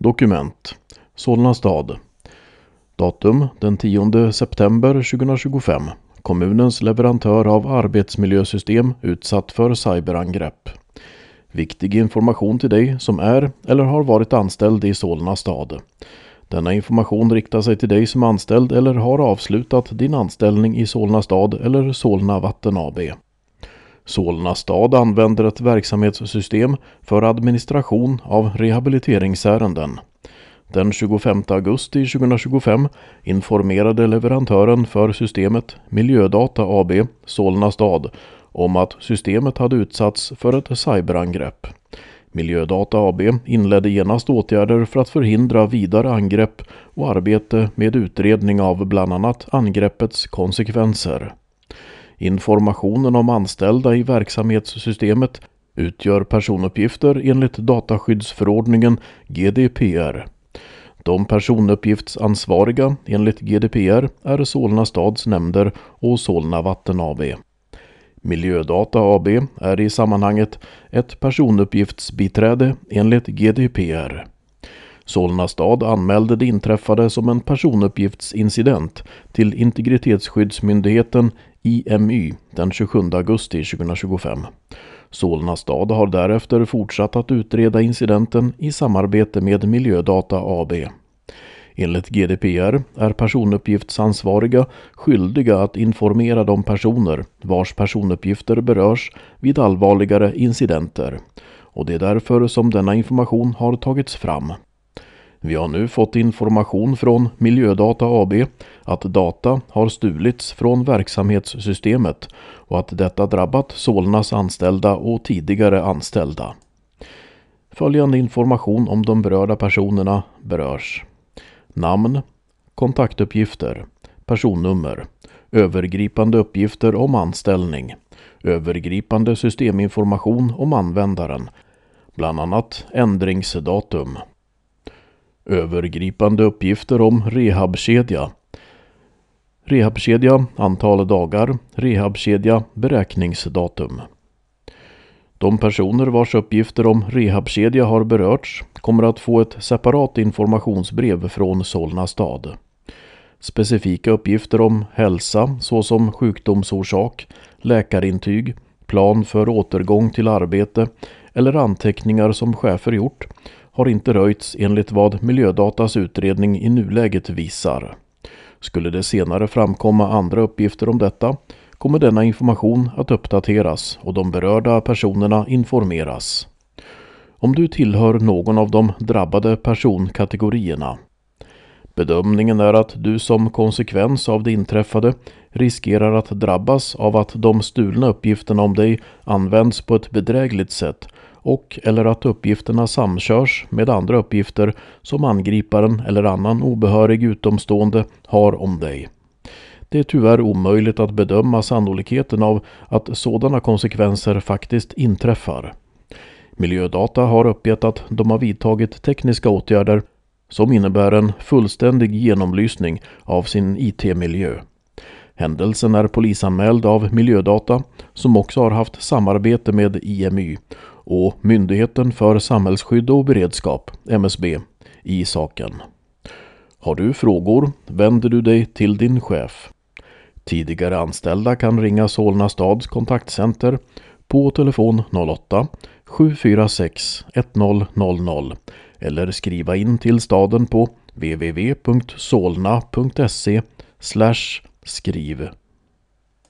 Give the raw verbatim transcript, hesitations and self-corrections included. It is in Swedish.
Dokument. Solna stad. Datum den tionde september tjugohundratjugofem. Kommunens leverantör av arbetsmiljösystem utsatt för cyberangrepp. Viktig information till dig som är eller har varit anställd i Solna stad. Denna information riktar sig till dig som anställd eller har avslutat din anställning i Solna stad eller Solna Vatten A B. Solna stad använder ett verksamhetssystem för administration av rehabiliteringsärenden. Den tjugofemte augusti tjugohundratjugofem informerade leverantören för systemet Miljödata A B Solna stad om att systemet hade utsatts för ett cyberangrepp. Miljödata A B inledde genast åtgärder för att förhindra vidare angrepp och arbete med utredning av bland annat angreppets konsekvenser. Informationen om anställda i verksamhetssystemet utgör personuppgifter enligt dataskyddsförordningen G D P R. De personuppgiftsansvariga enligt G D P R är Solna stads nämnder och Solna Vatten A B. Miljödata A B är i sammanhanget ett personuppgiftsbiträde enligt G D P R. Solna stad anmälde det inträffade som en personuppgiftsincident till Integritetsskyddsmyndigheten I M Y den tjugosjunde augusti tjugohundratjugofem. Solna stad har därefter fortsatt att utreda incidenten i samarbete med Miljödata A B. Enligt G D P R är personuppgiftsansvariga skyldiga att informera de personer vars personuppgifter berörs vid allvarligare incidenter, och det är därför som denna information har tagits fram. Vi har nu fått information från Miljödata A B att data har stulits från verksamhetssystemet och att detta drabbat Solnas anställda och tidigare anställda. Följande information om de berörda personerna berörs: namn, kontaktuppgifter, personnummer, övergripande uppgifter om anställning, övergripande systeminformation om användaren, bland annat ändringsdatum, övergripande uppgifter om rehabkedja, rehabkedja, antal dagar, rehabkedja, beräkningsdatum. De personer vars uppgifter om rehabkedja har berörts kommer att få ett separat informationsbrev från Solna stad. Specifika uppgifter om hälsa såsom sjukdomsorsak, läkarintyg, plan för återgång till arbete eller anteckningar som chefer gjort har inte röjts enligt vad Miljödatas utredning i nuläget visar. Skulle det senare framkomma andra uppgifter om detta kommer denna information att uppdateras och de berörda personerna informeras. Om du tillhör någon av de drabbade personkategorierna. Bedömningen är att du som konsekvens av det inträffade riskerar att drabbas av att de stulna uppgifterna om dig används på ett bedrägligt sätt och eller att uppgifterna samkörs med andra uppgifter som angriparen eller annan obehörig utomstående har om dig. Det är tyvärr omöjligt att bedöma sannolikheten av att sådana konsekvenser faktiskt inträffar. Miljödata har uppgett att de har vidtagit tekniska åtgärder som innebär en fullständig genomlysning av sin I T-miljö. Händelsen är polisanmäld av Miljödata som också har haft samarbete med I M Y och Myndigheten för samhällsskydd och beredskap, M S B, i saken. Har du frågor vänder du dig till din chef. Tidigare anställda kan ringa Solna stads kontaktcenter på telefon noll åtta sju fyra sex ett noll noll noll eller skriva in till staden på w w w punkt solna punkt se slash skriv.